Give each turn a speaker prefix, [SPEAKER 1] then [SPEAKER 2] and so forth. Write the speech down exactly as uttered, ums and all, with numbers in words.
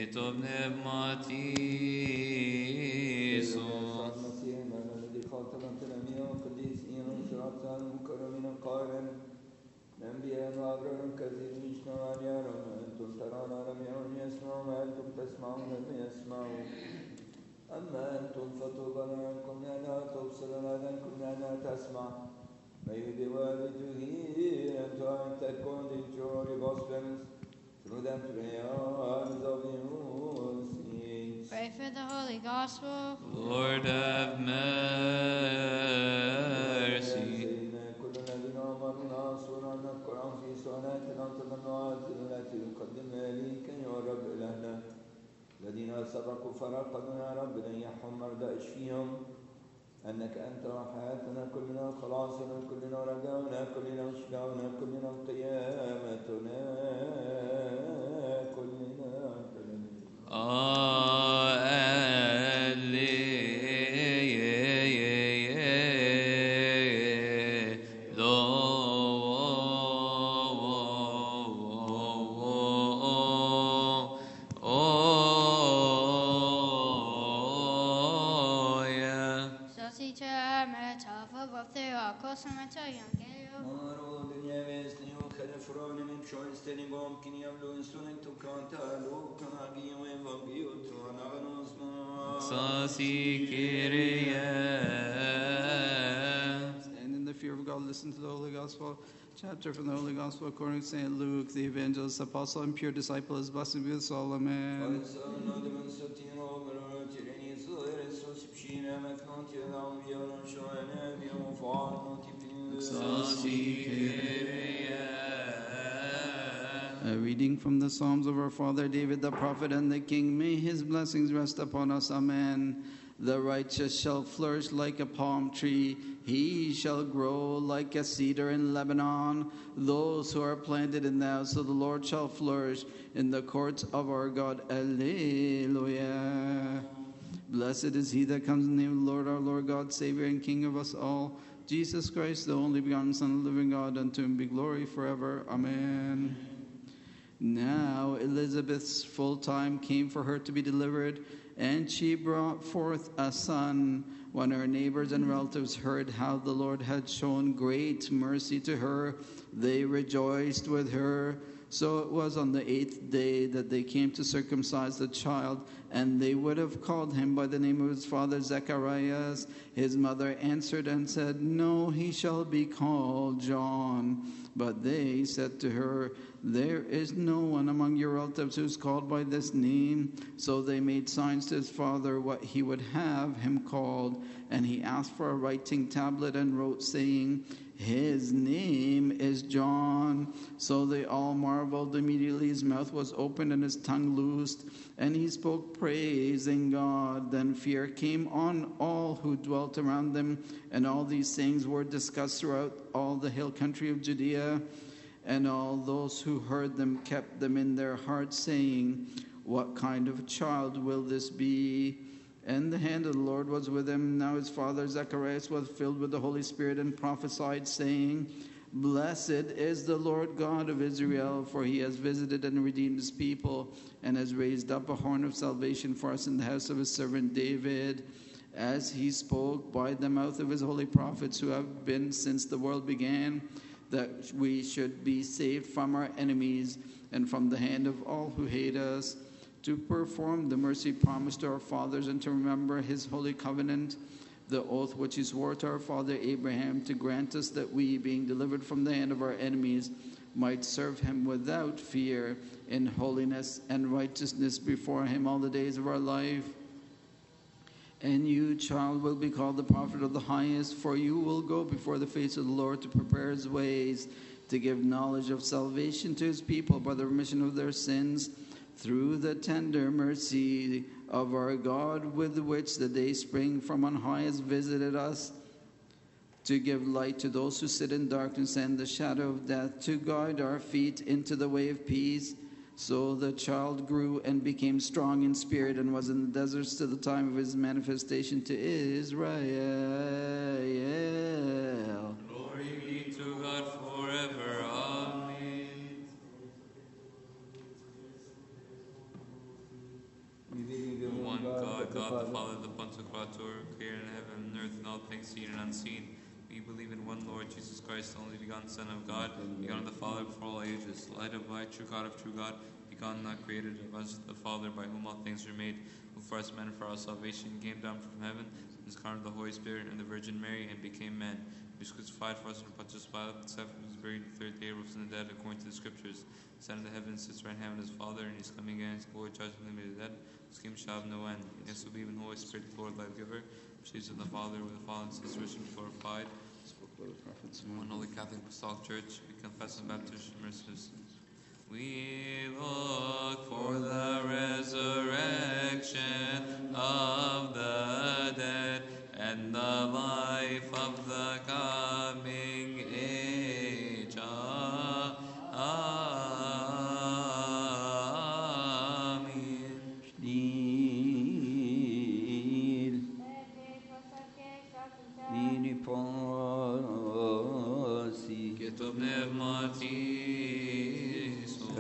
[SPEAKER 1] το πνεύματι σου.
[SPEAKER 2] الأنبياء وأبرار كثيرين اجتمعوا يرون أنتم ترون لم يرون يسمعون وأنتم تسمعون لم يسمعوا أما أنتم فطوبى لكم لأنها تبصر وآذانكم لأنها تسمع. May you be worthy to hear and to act according to your gospels through the prayers of your saints.
[SPEAKER 3] Pray for the Holy Gospel.
[SPEAKER 1] Lord have mercy.
[SPEAKER 2] كل الذين آمنوا نصرنا القرآن في صلاتنا التضرعات التي نقدمها إليك يا رب إلهنا. الذين سبقوا فرقدوا يا رب ريحهم مرضى اشفيهم. أنك أنت حياتنا كلنا خلاصنا كلنا رجاؤنا كلنا شفاؤنا كلنا قيامتنا كلنا
[SPEAKER 4] And in the fear of God, listen to the Holy Gospel. Chapter from the Holy Gospel according to Saint Luke, the evangelist, apostle, and pure disciple, is blessed be with all. Amen. A reading from the Psalms of our father David the prophet and the king. May his blessings rest upon us. Amen. The righteous shall flourish like a palm tree. He shall grow like a cedar in Lebanon. Those who are planted in the house of the Lord shall flourish in the courts of our God. Alleluia. Blessed is he that comes in the name of the Lord, our Lord God, Savior and King of us all, Jesus Christ, the only begotten Son of the living God, unto him be glory forever. Amen. Now Elizabeth's full time came for her to be delivered, and she brought forth a son. When her neighbors and relatives heard how the Lord had shown great mercy to her, they rejoiced with her. So it was on the eighth day that they came to circumcise the child, and they would have called him by the name of his father Zacharias. His mother answered and said, "No, he shall be called John." But they said to her, "There is no one among your relatives who is called by this name." So they made signs to his father what he would have him called. And he asked for a writing tablet and wrote, saying, "His name is John." So they all marveled. Immediately his mouth was opened and his tongue loosed, and he spoke, praising God. Then fear came on all who dwelt around them, and all these things were discussed throughout all the hill country of Judea. And all those who heard them kept them in their hearts, saying, "What kind of child will this be?" And the hand of the Lord was with him. Now his father Zacharias was filled with the Holy Spirit and prophesied, saying, "Blessed is the Lord God of Israel, for he has visited and redeemed his people, and has raised up a horn of salvation for us in the house of his servant David, as he spoke by the mouth of his holy prophets who have been since the world began, that we should be saved from our enemies and from the hand of all who hate us, to perform the mercy promised to our fathers, and to remember his holy covenant, the oath which he swore to our father Abraham, to grant us that we, being delivered from the hand of our enemies, might serve him without fear, in holiness and righteousness before him all the days of our life. And you, child, will be called the prophet of the highest, for you will go before the face of the Lord to prepare his ways, to give knowledge of salvation to his people by the remission of their sins, through the tender mercy of our God, with which the day spring from on high has visited us, to give light to those who sit in darkness and the shadow of death, to guide our feet into the way of peace. So the child grew and became strong in spirit, and was in the deserts to the time of his manifestation to Israel.
[SPEAKER 1] Glory be to God forever. Amen. God the Father, the Pantocrator, creator in heaven and earth and all things seen and unseen. We believe in one Lord Jesus Christ, the only begotten Son of God, begotten of the Father before all ages, light of light, true God of true God, begotten, not created, of us the Father, by whom all things were made, who for us men and for our salvation came down from heaven, and incarnate the Holy Spirit and the Virgin Mary, and became man. He was crucified for us and Pontius Pilate, suffered, was buried, the third day rose from the dead, according to the Scriptures. Ascended to heaven, sits right hand of his Father, and he's coming again, his glory, judging the living and the dead. His kingdom shall have no end. Yes, we believe in the Holy Spirit, the Lord, life giver, proceeds of the Father, with the Father and Son, rich and glorified.
[SPEAKER 4] Spoke by the prophets.
[SPEAKER 1] One holy Catholic Apostolic Church, we confess and baptize in mercy of sins. We look for the resurrection of the dead and the life of the coming age. Amen.
[SPEAKER 2] Stil. Vini pasi.
[SPEAKER 1] Και το πνεύμα